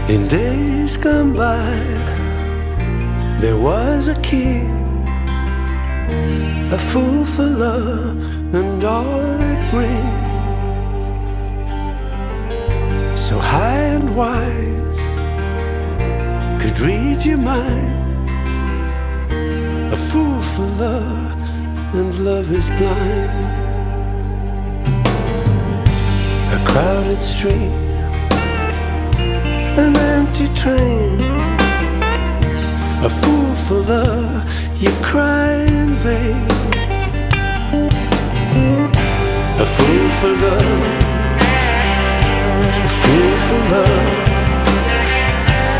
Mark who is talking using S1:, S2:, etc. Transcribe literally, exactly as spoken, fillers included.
S1: In days gone by, there was a king, a fool for love and all it brings. So high and wise, could read your mind. A fool for love and love is blind. A crowded street, an empty train. A fool for love, you cry in vain. A fool for love, a fool for love.